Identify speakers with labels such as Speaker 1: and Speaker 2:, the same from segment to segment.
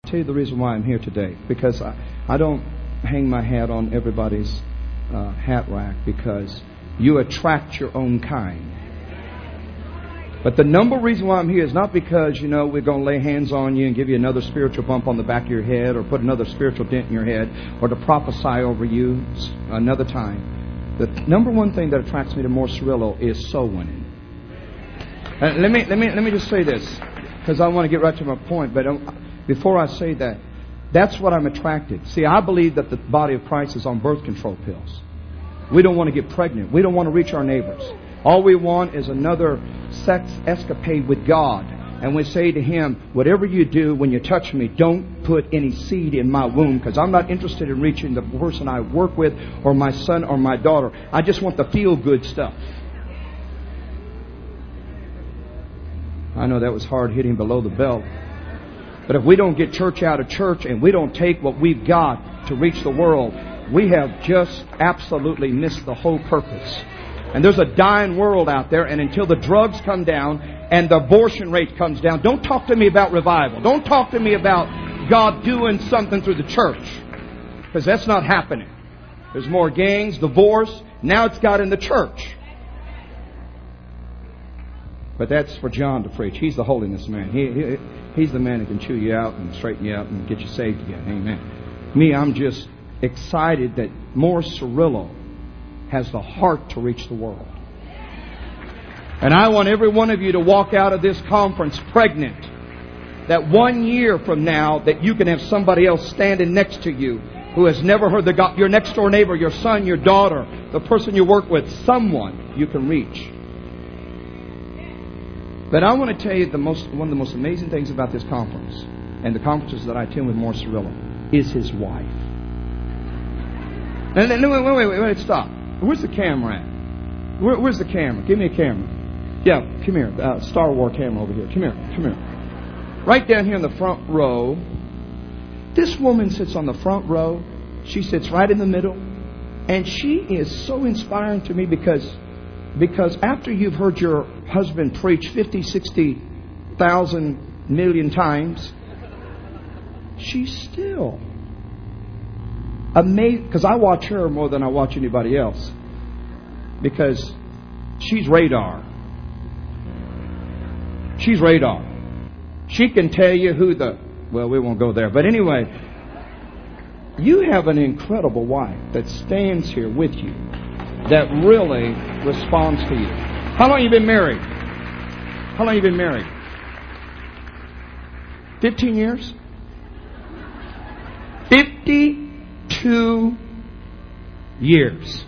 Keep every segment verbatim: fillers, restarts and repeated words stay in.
Speaker 1: tell you the reason why I'm here today. Because I, I don't hang my hat on everybody's uh, hat rack, because you attract your own kind. But the number one reason why I'm here is not because, you know, we're going to lay hands on you and give you another spiritual bump on the back of your head, or put another spiritual dent in your head, or to prophesy over you another time. The number one thing that attracts me to Morris Cerullo is soul winning. Uh, let me let me let me just say this, because I want to get right to my point. But um, before I say that, that's what I'm attracted. See, I believe that the body of Christ is on birth control pills. We don't want to get pregnant. We don't want to reach our neighbors. All we want is another sex escapade with God. And we say to Him, whatever you do when you touch me, don't put any seed in my womb, because I'm not interested in reaching the person I work with, or my son, or my daughter. I just want the feel-good stuff. I know that was hard hitting below the belt. But if we don't get church out of church, and we don't take what we've got to reach the world, we have just absolutely missed the whole purpose. And there's a dying world out there, and until the drugs come down and the abortion rate comes down, don't talk to me about revival. Don't talk to me about God doing something through the church, because that's not happening. There's more gangs, divorce. Now it's got in the church. But that's for John to preach. He's the holiness man. He, he, he's the man who can chew you out and straighten you out and get you saved again. Amen. Me, I'm just excited that Morris Cerullo has the heart to reach the world. And I want every one of you to walk out of this conference pregnant. That one year from now, that you can have somebody else standing next to you who has never heard the God, your next door neighbor, your son, your daughter, the person you work with, someone you can reach. But I want to tell you the most, one of the most amazing things about this conference, and the conferences that I attend with Morris Cerullo, is his wife. Now, wait, wait, wait, wait, wait, stop. Where's the camera at? Where, where's the camera? Give me a camera. Yeah, come here. Uh, Star Wars camera over here. Come here. Come here. Right down here in the front row. This woman sits on the front row. She sits right in the middle. And she is so inspiring to me because, because after you've heard your husband preach fifty, sixty thousand million times, she's still amazed, because I watch her more than I watch anybody else, because she's radar. She's radar. She can tell you who the... Well, we won't go there. But anyway, you have an incredible wife that stands here with you, that really responds to you. How long have you been married? How long have you been married? Fifteen years? Fifty-two years.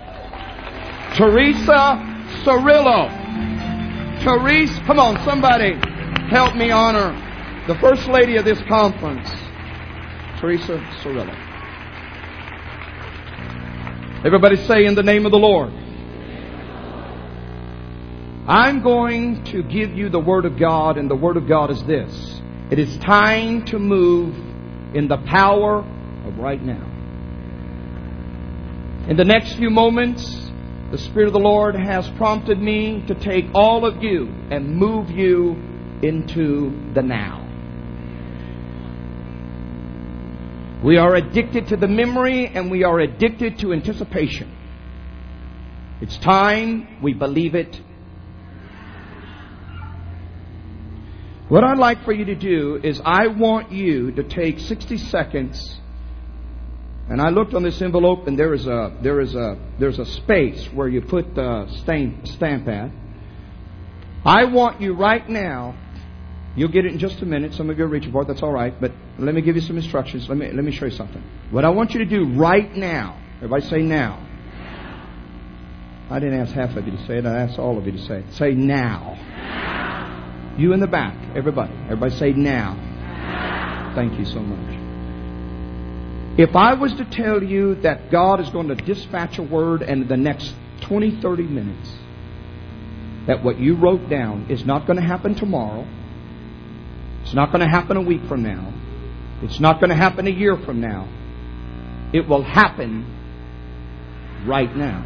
Speaker 1: Teresa Cerullo. Teresa, come on, somebody help me honor the first lady of this conference, Teresa Cerullo. Everybody say, in the name of the Lord. I'm going to give you the Word of God, and the Word of God is this. It is time to move in the power of right now. In the next few moments, the Spirit of the Lord has prompted me to take all of you and move you into the now. We are addicted to the memory, and we are addicted to anticipation. It's time we believe it. What I'd like for you to do is I want you to take sixty seconds. And I looked on this envelope, and there is a there is a there's a space where you put the stamp stamp at. I want you right now. You'll get it in just a minute. Some of you will reach for it. That's all right. But let me give you some instructions. Let me let me show you something. What I want you to do right now. Everybody say now. I didn't ask half of you to say it. I asked all of you to say it. Say now. now. You in the back. Everybody. Everybody say now. now. Thank you so much. If I was to tell you that God is going to dispatch a word in the next twenty, thirty minutes, that what you wrote down is not going to happen tomorrow, it's not going to happen a week from now, it's not going to happen a year from now, it will happen right now.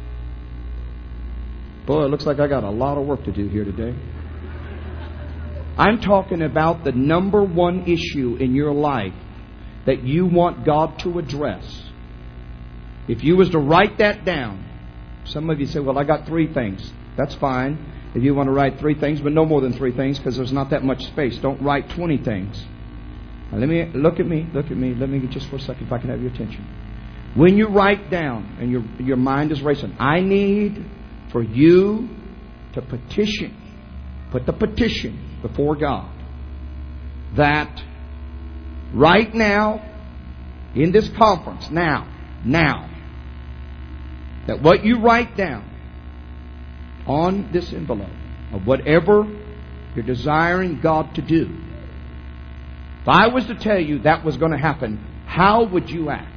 Speaker 1: Boy, it looks like I got a lot of work to do here today. I'm talking about the number one issue in your life that you want God to address. If you was to write that down, some of you say, well, I got three things. That's fine. If you want to write three things, but no more than three things because there's not that much space. Don't write twenty things. Now, let me, look at me, look at me. Let me just for a second, if I can have your attention. When you write down and your, your mind is racing, I need for you to petition, put the petition before God, that right now, in this conference, now, now, that what you write down on this envelope of whatever you're desiring God to do, if I was to tell you that was going to happen, how would you act?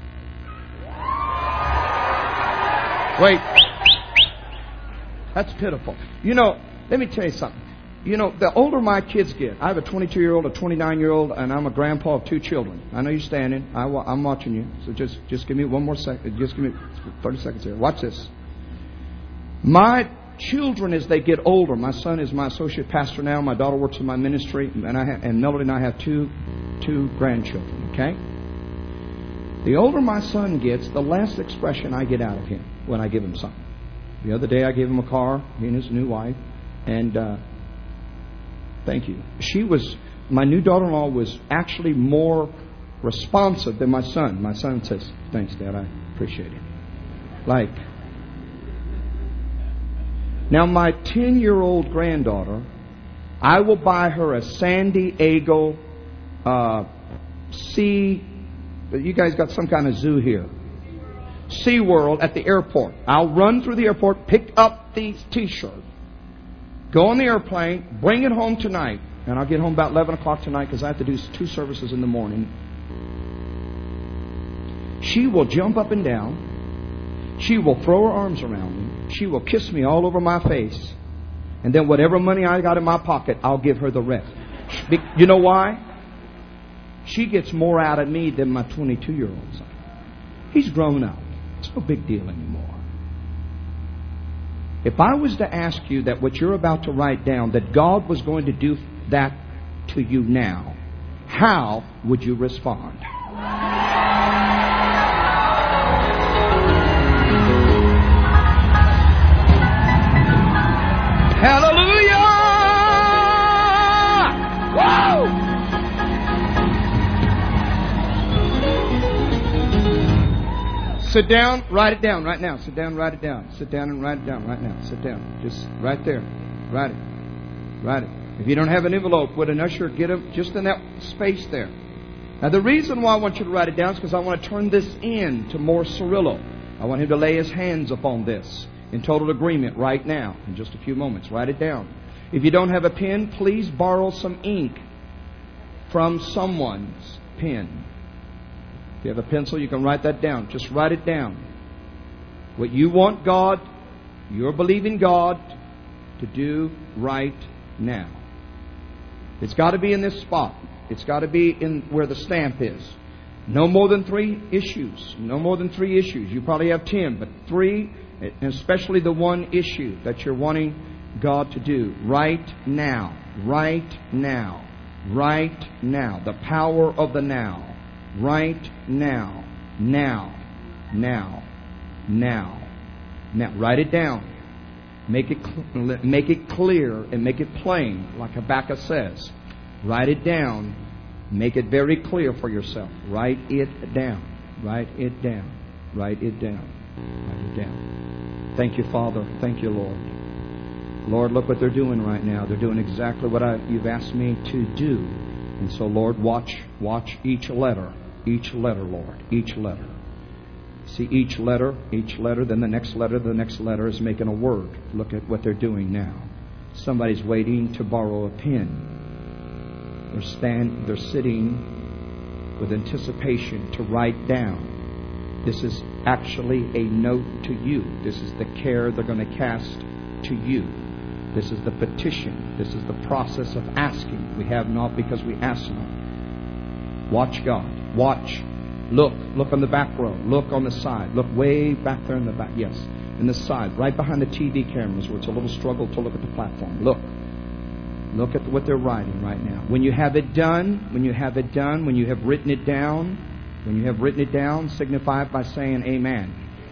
Speaker 1: Wait. That's pitiful. You know, let me tell you something. You know, the older my kids get, I have a twenty-two-year-old, a twenty-nine-year-old, and I'm a grandpa of two children. I know you're standing. I, I'm watching you. So just, just give me one more second. Just give me thirty seconds here. Watch this. My children, as they get older, my son is my associate pastor now. My daughter works in my ministry, and I have, and Melody and I have two, two grandchildren. Okay. The older my son gets, the less expression I get out of him when I give him something. The other day I gave him a car, he and his new wife, and uh, thank you. She was, my new daughter-in-law was actually more responsive than my son. My son says, thanks, Dad, I appreciate it. Like, now my ten-year-old granddaughter, I will buy her a San Diego uh, Sea. You guys got some kind of zoo here. SeaWorld at the airport. I'll run through the airport, pick up the T-shirt, go on the airplane, bring it home tonight, and I'll get home about eleven o'clock tonight because I have to do two services in the morning. She will jump up and down. She will throw her arms around me. She will kiss me all over my face. And then whatever money I got in my pocket, I'll give her the rest. You know why? She gets more out of me than my twenty-two-year-old son. He's grown up. It's no big deal anymore. If I was to ask you that what you're about to write down, that God was going to do that to you now, how would you respond? Hallelujah! Whoa! Sit down, write it down right now. Sit down, write it down. Sit down and write it down right now. Sit down. Just right there. Write it. Write it. If you don't have an envelope, would an usher get them just in that space there? Now, the reason why I want you to write it down is because I want to turn this in to Morris Cirillo. I want him to lay his hands upon this in total agreement right now in just a few moments. Write it down. If you don't have a pen, please borrow some ink from someone's pen. If you have a pencil, you can write that down. Just write it down. What you want God, you're believing God to do right now. It's got to be in this spot. It's got to be in where the stamp is. No more than three issues. No more than three issues. You probably have ten, but three, and especially the one issue that you're wanting God to do right now. Right now. Right now. The power of the now. Right now. Now. Now. Now. Now. Write it down. Make it, cl- make it clear and make it plain, like Habakkuk says. Write it down. Make it very clear for yourself. Write it down. Write it down. Write it down. Write it down. Thank you, Father. Thank you, Lord. Lord, look what they're doing right now. They're doing exactly what I, you've asked me to do. And so, Lord, watch, watch each letter. Each letter, Lord. Each letter. See each letter, each letter, then the next letter, the next letter is making a word. Look at what they're doing now. Somebody's waiting to borrow a pen. They're stand, they're sitting with anticipation to write down. This is actually a note to you. This is the care they're going to cast to you. This is the petition. This is the process of asking. We have not because we ask not. Watch God. Watch. Look. Look on the back row. Look on the side. Look way back there in the back. Yes. In the side. Right behind the T V cameras where it's a little struggle to look at the platform. Look. Look at what they're writing right now. When you have it done, when you have it done, when you have written it down, when you have written it down, signify it by saying amen.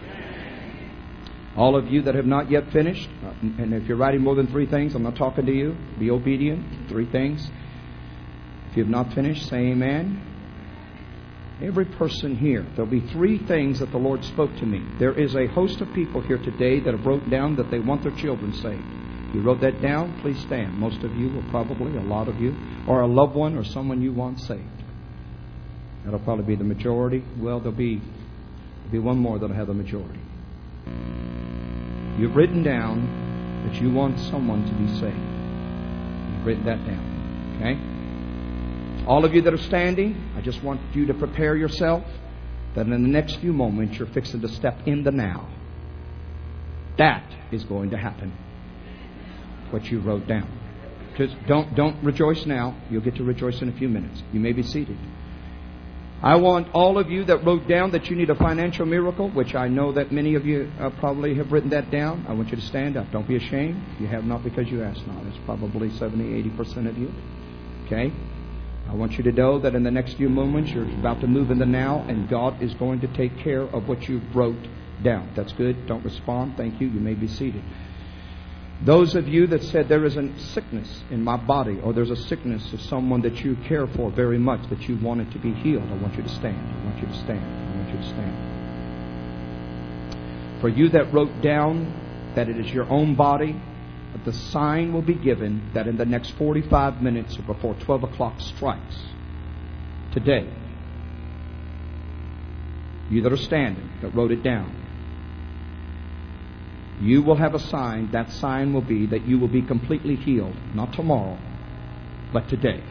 Speaker 1: All of you that have not yet finished, and if you're writing more than three things, I'm not talking to you. Be obedient. Three things. If you have not finished, say amen. Every person here, there'll be three things that the Lord spoke to me. There is a host of people here today that have wrote down that they want their children saved. If you wrote that down, please stand. Most of you will probably, a lot of you, or a loved one or someone you want saved. That'll probably be the majority. Well, there'll be, there'll be one more that'll have the majority. You've written down that you want someone to be saved. You've written that down. Okay? All of you that are standing, I just want you to prepare yourself that in the next few moments you're fixing to step in the now. That is going to happen. What you wrote down. Just don't don't rejoice now. You'll get to rejoice in a few minutes. You may be seated. I want all of you that wrote down that you need a financial miracle, which I know that many of you uh, probably have written that down. I want you to stand up. Don't be ashamed. You have not because you asked not. It's probably seventy, eighty percent of you. Okay? I want you to know that in the next few moments you're about to move in the now, and God is going to take care of what you wrote down. That's good. Don't respond. Thank you. You may be seated. Those of you that said there is a sickness in my body, or there's a sickness of someone that you care for very much, that you want it to be healed, I want you to stand. I want you to stand. I want you to stand. For you that wrote down that it is your own body, the sign will be given that in the next forty-five minutes or before twelve o'clock strikes today, you that are standing, that wrote it down, you will have a sign. That sign will be that you will be completely healed. Not tomorrow, but today.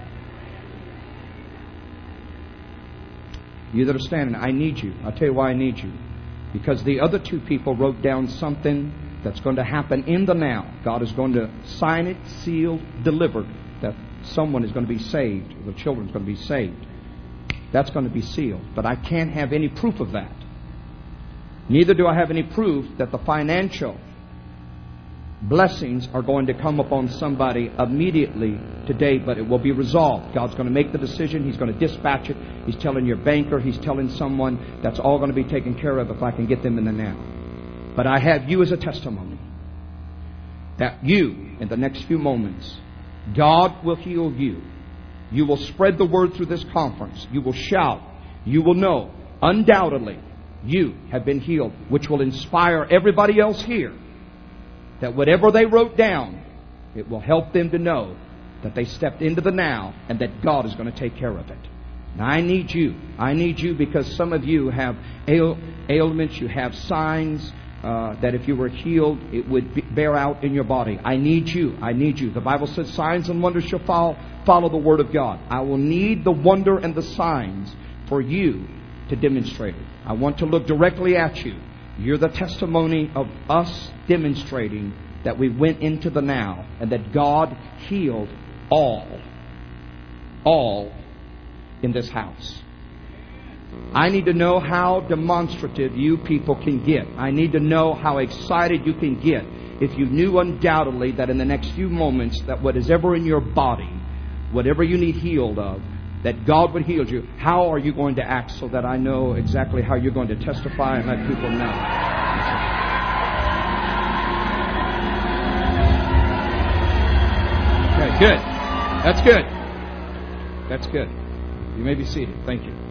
Speaker 1: You that are standing, I need you. I'll tell you why I need you. Because the other two people wrote down something that's going to happen in the now. God is going to sign it, sealed, delivered, that someone is going to be saved. The children is going to be saved. That's going to be sealed. But I can't have any proof of that. Neither do I have any proof that the financial blessings are going to come upon somebody immediately today, but it will be resolved. God's going to make the decision. He's going to dispatch it. He's telling your banker. He's telling someone. That's all going to be taken care of if I can get them in the now. But I have you as a testimony that you, in the next few moments, God will heal you. You will spread the word through this conference. You will shout. You will know, undoubtedly, you have been healed, which will inspire everybody else here that whatever they wrote down, it will help them to know that they stepped into the now and that God is going to take care of it. Now, I need you. I need you because some of you have ail- ailments, you have signs uh, that if you were healed, it would be, bear out in your body. I need you. I need you. The Bible says signs and wonders shall follow, follow the Word of God. I will need the wonder and the signs for you to demonstrate it. I want to look directly at you. You're the testimony of us demonstrating that we went into the now and that God healed all, all in this house. I need to know how demonstrative you people can get. I need to know how excited you can get if you knew undoubtedly that in the next few moments that what is ever in your body, whatever you need healed of, that God would heal you. How are you going to act so that I know exactly how you're going to testify and let people know? Okay, good. That's good. That's good. You may be seated. Thank you.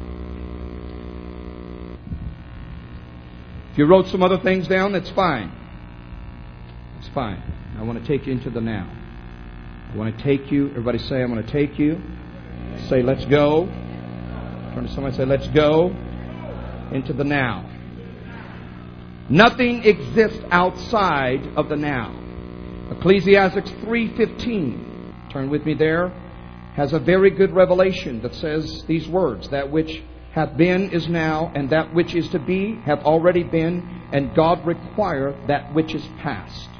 Speaker 1: If you wrote some other things down, that's fine. It's fine. I want to take you into the now. I want to take you. Everybody say, I'm going to take you. Say, let's go. Turn to somebody and say, let's go into the now. Nothing exists outside of the now. Ecclesiastes three fifteen, turn with me there, has a very good revelation that says these words, that which hath been is now, and that which is to be hath already been, and God require that which is past.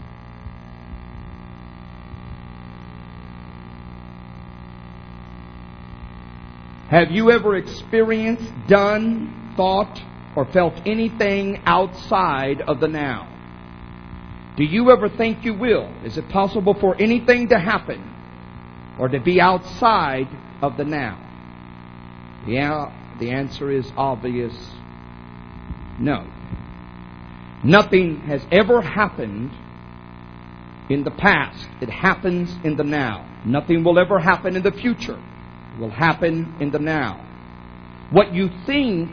Speaker 1: Have you ever experienced, done, thought, or felt anything outside of the now? Do you ever think you will? Is it possible for anything to happen or to be outside of the now? Yeah, the answer is obvious. No. Nothing has ever happened in the past. It happens in the now. Nothing will ever happen in the future. It will happen in the now. What you think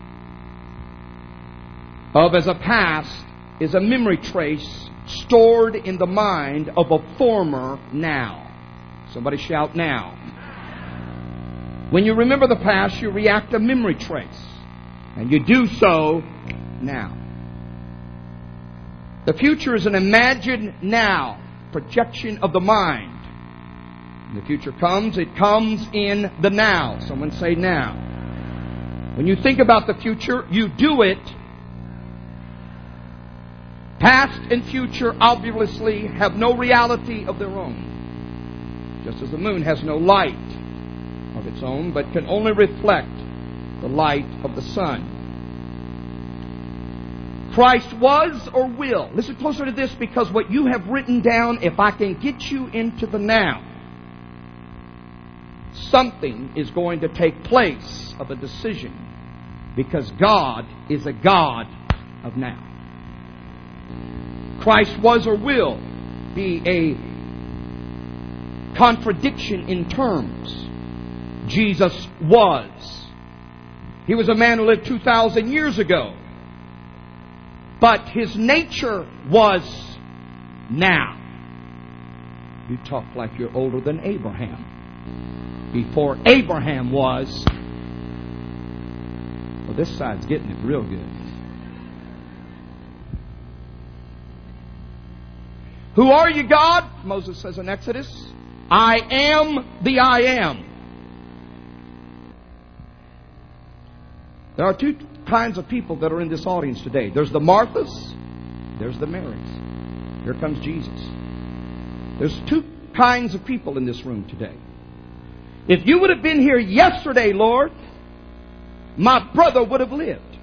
Speaker 1: of as a past is a memory trace stored in the mind of a former now. Somebody shout now. When you remember the past, you react a memory trace. And you do so now. The future is an imagined now, projection of the mind. When the future comes, it comes in the now. Someone say now. When you think about the future, you do it. Past and future obviously have no reality of their own. Just as the moon has no light of its own, but can only reflect the light of the sun. Christ was or will. Listen closer to this, because what you have written down, if I can get you into the now, something is going to take place of a decision, because God is a God of now. Christ was or will be a contradiction in terms. Jesus was. He was a man who lived two thousand years ago. But His nature was now. You talk like you're older than Abraham. Before Abraham was. Well, this side's getting it real good. Who are you, God? Moses says in Exodus. I am the I am. There are two kinds of people that are in this audience today. There's the Marthas. There's the Marys. Here comes Jesus. There's two kinds of people in this room today. If you would have been here yesterday, Lord, my brother would have lived.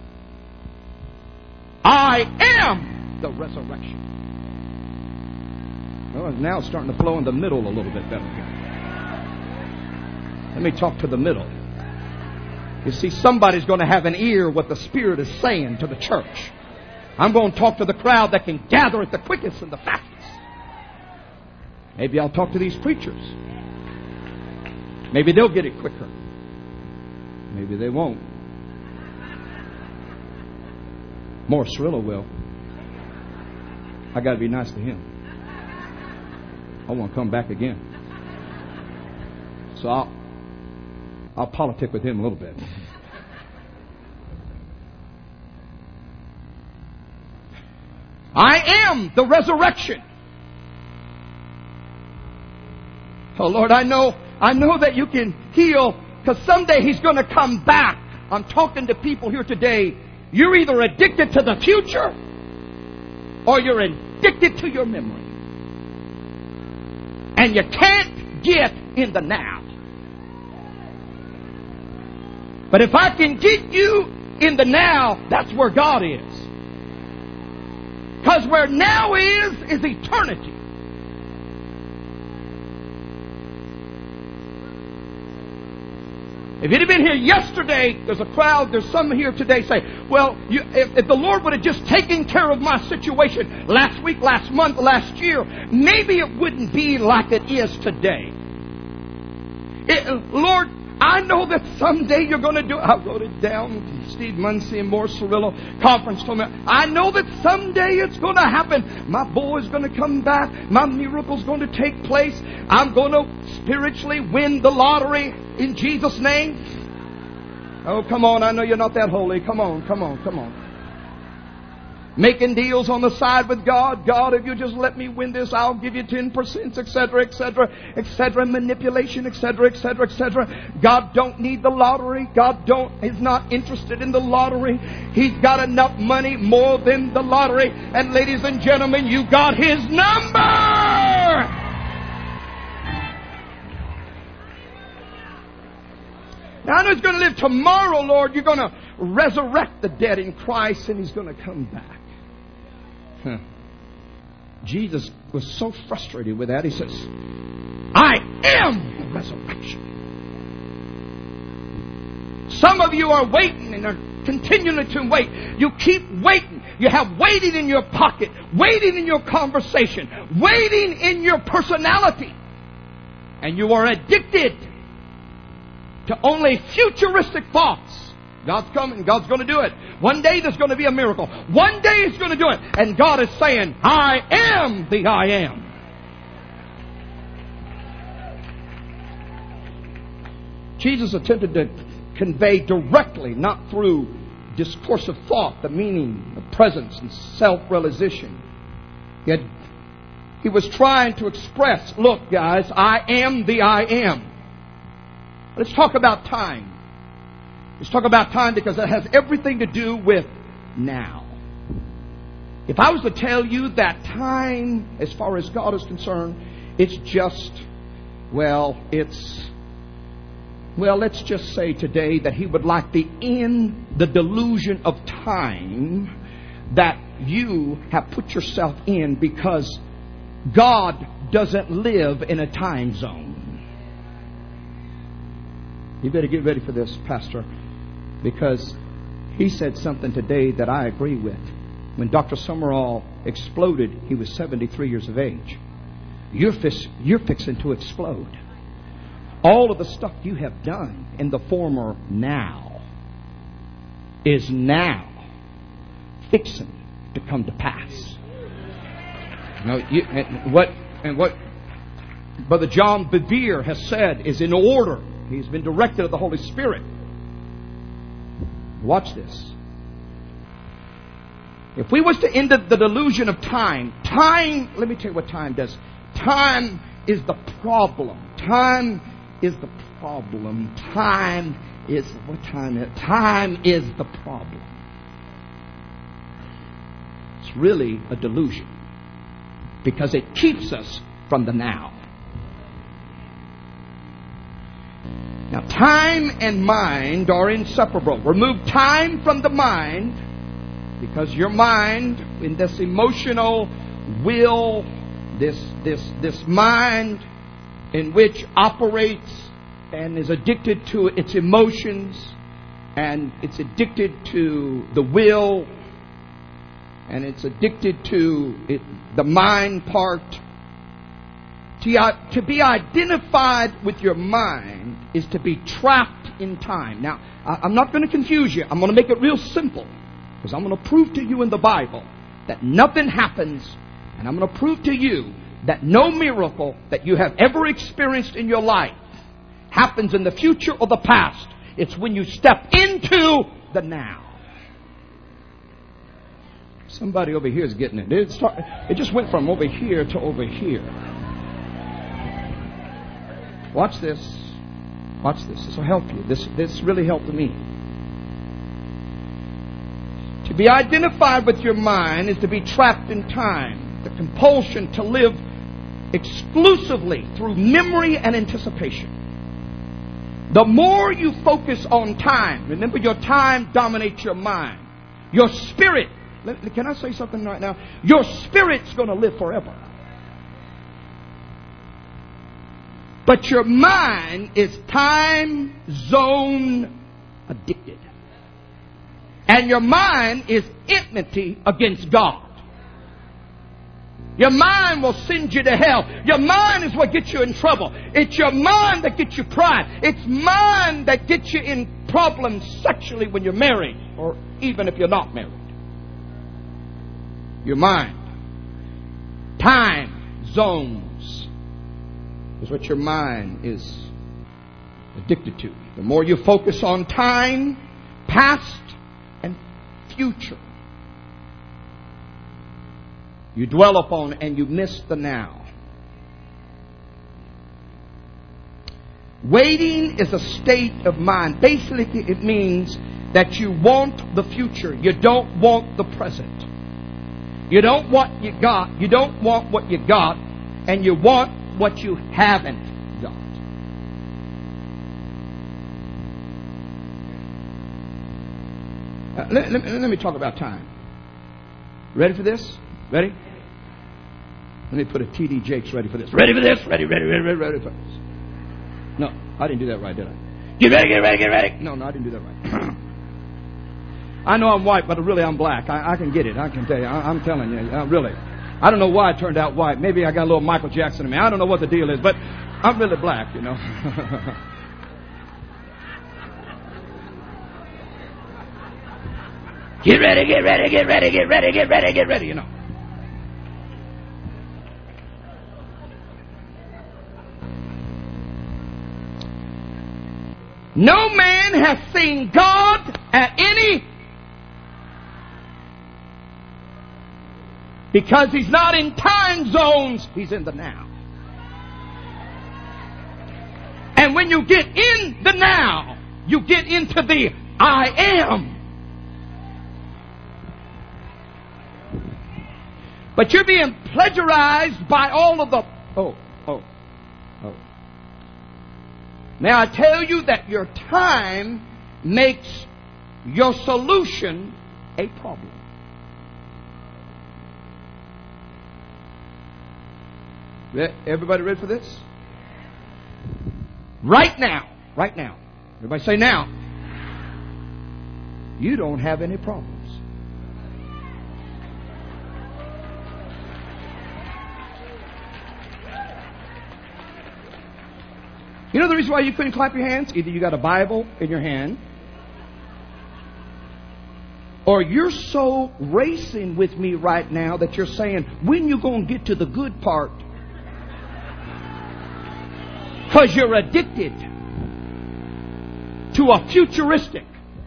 Speaker 1: I am the resurrection. Well, now it's starting to flow in the middle a little bit better here. Let me talk to the middle. You see, somebody's going to have an ear what the Spirit is saying to the church. I'm going to talk to the crowd that can gather it the quickest and the fastest. Maybe I'll talk to these preachers. Maybe they'll get it quicker. Maybe they won't. More Cirillo will. I got to be nice to him. I want to come back again. So I'll, I'll politic with him a little bit. I am the resurrection. Oh Lord, I know, I know that you can heal, because someday He's going to come back. I'm talking to people here today. You're either addicted to the future or you're addicted to your memory. And you can't get in the now. But if I can get you in the now, that's where God is. Because where now is, is eternity. If you'd have been here yesterday, there's a crowd, there's some here today say, well, you, if, if the Lord would have just taken care of my situation last week, last month, last year, maybe it wouldn't be like it is today. It, Lord, I know that someday you're going to do it. I wrote it down. Steve Muncie and Morris Cirillo conference told me, I know that someday it's going to happen. My boy's going to come back. My miracle's going to take place. I'm going to spiritually win the lottery in Jesus' name. Oh, come on. I know you're not that holy. Come on, come on, come on. Making deals on the side with God. God, if you just let me win this, I'll give you ten percent, et cetera, et cetera, et cetera. Manipulation, et cetera, et cetera, et cetera. God don't need the lottery. God don't is not interested in the lottery. He's got enough money, more than the lottery. And ladies and gentlemen, you got His number. Now I know He's going to live tomorrow, Lord. You're going to resurrect the dead in Christ, and He's going to come back. Huh. Jesus was so frustrated with that, he says, I am the resurrection. Some of you are waiting and are continuing to wait. You keep waiting. You have waiting in your pocket, waiting in your conversation, waiting in your personality. And you are addicted to only futuristic thoughts. God's coming. God's going to do it. One day there's going to be a miracle. One day He's going to do it. And God is saying, I am the I am. Jesus attempted to convey directly, not through discoursive thought, the meaning of presence and self-realization. He, had, he was trying to express, look guys, I am the I am. Let's talk about time. Let's talk about time because it has everything to do with now. If I was to tell you that time, as far as God is concerned, it's just, well, it's, well, let's just say today that He would like to end the delusion of time that you have put yourself in because God doesn't live in a time zone. You better get ready for this, Pastor, because he said something today that I agree with. When Doctor Summerall exploded, he was seventy-three years of age. You're, fix, you're fixing to explode. All of the stuff you have done in the former now is now fixing to come to pass. Now, you, and what and what Brother John Bevere has said is in order. He's been directed of the Holy Spirit. Watch this. If we was to end the delusion of time, time, let me tell you what time does. Time is the problem. Time is the problem. Time is, what time is it? Time is the problem. It's really a delusion because it keeps us from the now. Now, time and mind are inseparable. Remove time from the mind because your mind, in this emotional will, this this this mind in which operates and is addicted to its emotions, and it's addicted to the will, and it's addicted to it, the mind part. To, to be identified with your mind is to be trapped in time. Now, I, I'm not going to confuse you. I'm going to make it real simple because I'm going to prove to you in the Bible that nothing happens, and I'm going to prove to you that no miracle that you have ever experienced in your life happens in the future or the past. It's when you step into the now. Somebody over here is getting it. It, start, it just went from over here to over here. Watch this. Watch this. This will help you. This, this really helped me. To be identified with your mind is to be trapped in time. The compulsion to live exclusively through memory and anticipation. The more you focus on time, remember your time dominates your mind. Your spirit, can I say something right now? Your spirit's going to live forever. But your mind is time zone addicted. And your mind is enmity against God. Your mind will send you to hell. Your mind is what gets you in trouble. It's your mind that gets you pride. It's mind that gets you in problems sexually when you're married, or even if you're not married. Your mind. Time zones is what your mind is addicted to. The more you focus on time, past and future, you dwell upon and you miss the now. Waiting is a state of mind. Basically, it means that you want the future. You don't want the present. You don't want what you got. You don't want what you got. And you want what you haven't got. Uh, let, let, let me talk about time. Ready for this? Ready? Let me put a T D Jakes ready for this. Ready for this? Ready, ready, ready, ready, ready for this. No, I didn't do that right, did I? Get ready, get ready, get ready. No, no, I didn't do that right. I know I'm white, but really I'm black. I, I can get it. I can tell you. I, I'm telling you. Uh, really. I don't know why I turned out white. Maybe I got a little Michael Jackson in me. I don't know what the deal is, but I'm really black, you know. Get ready, get ready, get ready, get ready, get ready, get ready, you know. No man has seen God at any, because He's not in time zones, He's in the now. And when you get in the now, you get into the I am. But you're being plagiarized by all of the, oh, oh, oh. May I tell you that your time makes your solution a problem. Everybody ready for this? Right now, right now. Everybody say now. You don't have any problems. You know the reason why you couldn't clap your hands? Either you got a Bible in your hand, or you're so racing with me right now that you're saying, when you going to get to the good part? Because you're addicted to a futuristic.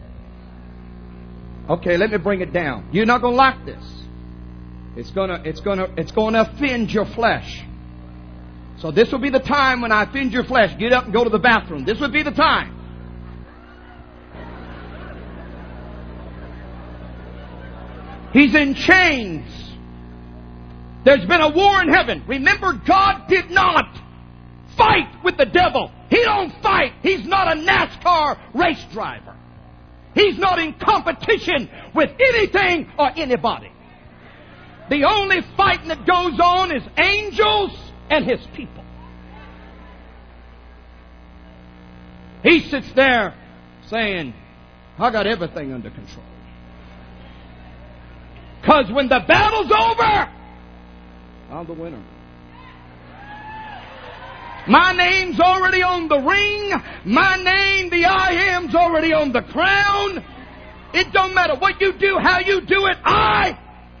Speaker 1: Okay, let me bring it down. You're not going to like this. It's going to, it's going to, it's going to offend your flesh. So this will be the time when I offend your flesh. Get up and go to the bathroom. This would be the time. He's in chains. There's been a war in heaven. Remember, God did not fight with the devil. He don't fight. He's not a NASCAR race driver. He's not in competition with anything or anybody. The only fighting that goes on is angels and His people. He sits there saying, I got everything under control. Because when the battle's over, I'm the winner. My name's already on the ring. My name, the I am's already on the crown. It don't matter what you do, how you do it, I.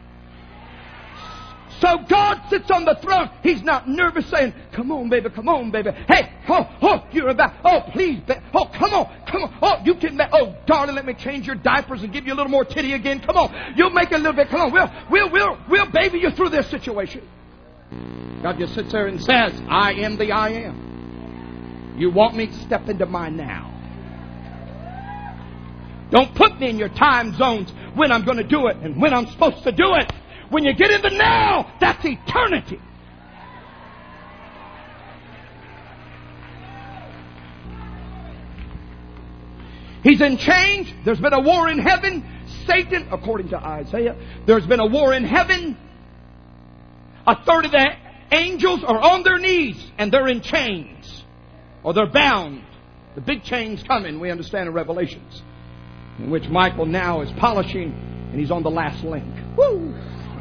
Speaker 1: So God sits on the throne. He's not nervous saying, come on, baby, come on, baby. Hey, oh, oh, you're about, oh, please, baby. Oh, come on, come on. Oh, you can, oh, darling, let me change your diapers and give you a little more titty again. Come on. You'll make it a little bit. Come on. We'll, we'll, we'll, we'll baby you through this situation. God just sits there and says, I am the I am. You want me to step into my now. Don't put me in your time zones when I'm going to do it and when I'm supposed to do it. When you get in the now, that's eternity. He's in chains. There's been a war in heaven. Satan, according to Isaiah, there's been a war in heaven. A third of the angels are on their knees and they're in chains. Or they're bound. The big chain's coming, we understand in Revelations. In which Michael now is polishing and he's on the last link. Woo!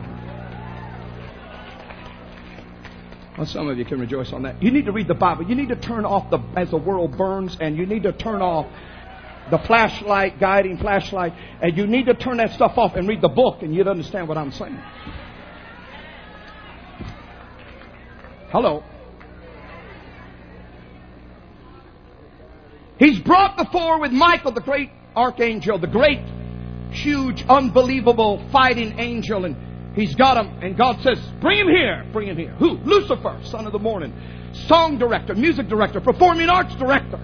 Speaker 1: Well, some of you can rejoice on that. You need to read the Bible. You need to turn off the, as the world burns, and you need to turn off the flashlight, guiding flashlight, and you need to turn that stuff off and read the book, and you'd understand what I'm saying. Hello. He's brought before with Michael, the great archangel, the great, huge, unbelievable fighting angel, and he's got him, and God says, bring him here, bring him here. Who? Lucifer, son of the morning, song director, music director, performing arts director.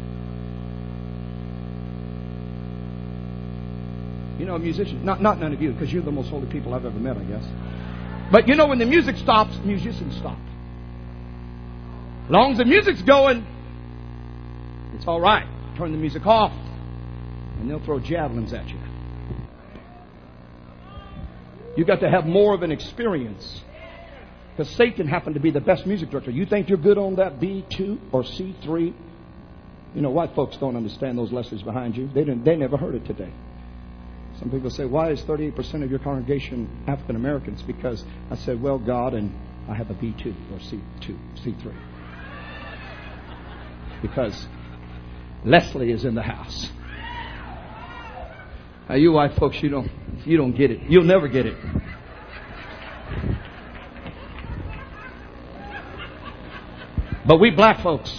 Speaker 1: You know, musicians, not, not none of you, because you're the most holy people I've ever met, I guess. But you know, when the music stops, musicians stop. As long as the music's going, it's all right. Turn the music off, and they'll throw javelins at you. You've got to have more of an experience Because Satan happened to be the best music director. You think you're good on that B two or C three? You know, white folks don't understand those lessons behind you. They didn't. They never heard it today. Some people say, why is thirty-eight percent of your congregation African Americans? Because I said, well, God, and I have a B two or C two, C three. Because Leslie is in the house. Now, you white folks, you don't, you don't get it. You'll never get it. But we black folks.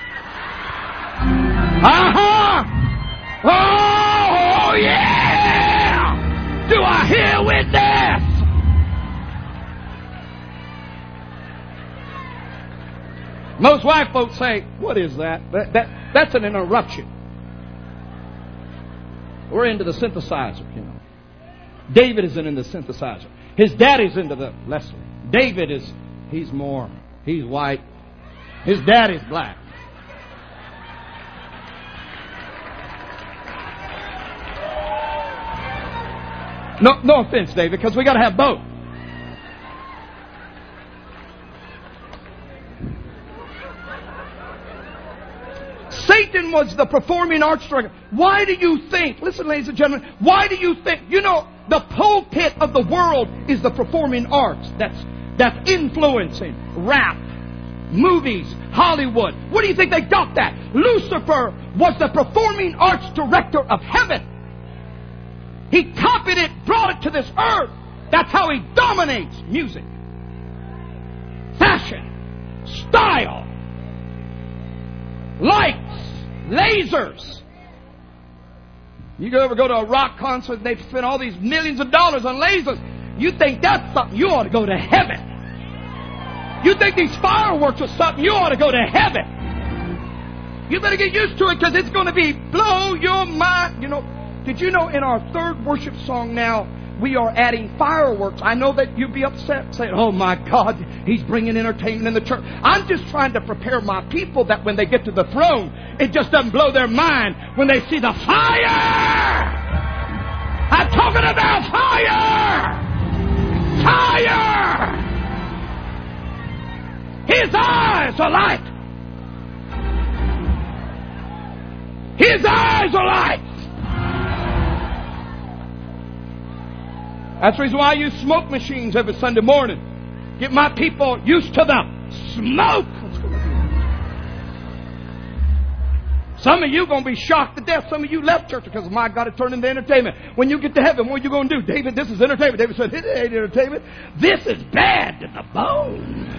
Speaker 1: Uh-huh! Oh, yeah! Do I hear witness? Most white folks say, what is that? That, that? That's an interruption. We're into the synthesizer, you know. David isn't in the synthesizer. His daddy's into the Leslie. David is, he's more, he's white. His daddy's black. No, no offense, David, because we got to have both. Satan was the performing arts director. Why do you think, listen ladies and gentlemen, why do you think, you know, the pulpit of the world is the performing arts. That's, that's influencing rap, movies, Hollywood. Where do you think they got that? Lucifer was the performing arts director of heaven. He copied it, brought it to this earth. That's how he dominates music, fashion, style, lights, lasers. You go ever go to a rock concert and they've spent all these millions of dollars on lasers. You think that's something, you ought to go to heaven. You think these fireworks are something, you ought to go to heaven. You better get used to it because it's going to be blow your mind. You know, did you know in our third worship song now, we are adding fireworks? I know that you'd be upset saying, oh my God, he's bringing entertainment in the church. I'm just trying to prepare my people that when they get to the throne, it just doesn't blow their mind when they see the fire. I'm talking about fire. Fire. His eyes are light. His eyes are light. That's the reason why I use smoke machines every Sunday morning. Get my people used to the smoke. Some of you are going to be shocked to death. Some of you left church because, my God, it turned into entertainment. When you get to heaven, what are you going to do? David, this is entertainment. David said, it ain't entertainment. This is bad to the bone.